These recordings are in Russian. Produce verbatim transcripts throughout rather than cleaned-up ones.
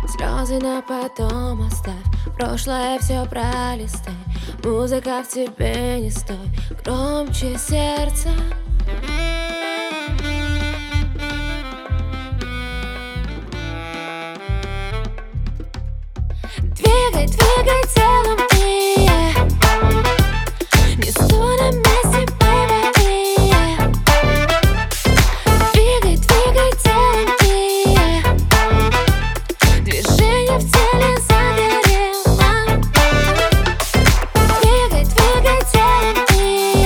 Слезы на потом оставь, прошлое все пролистай. Музыка в тебе не стой, громче сердца. Двигай, двигай телом и не стой на месте, baby. Двигай, двигай телом и движение в теле загорело. Двигай, двигай телом и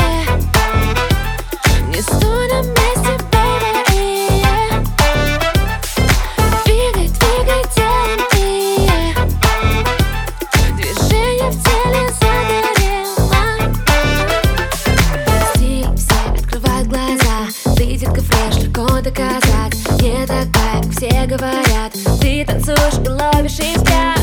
не стой на месте, baby. Двигай, двигай телом и движение в теле загорело. Стиль все открывают глаза, ты детка фреш, легко доказать. Не такая, как все говорят. Ты танцуешь и ловишь и спят.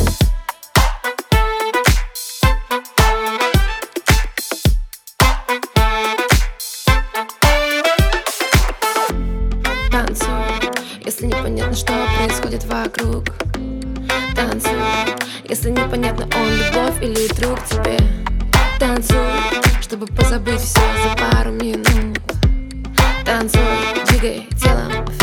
Танцуй, если непонятно, что происходит вокруг. Танцуй, если непонятно, он любовь или друг тебе. Танцуй, чтобы позабыть все за пару минут. Танцуй, двигай телом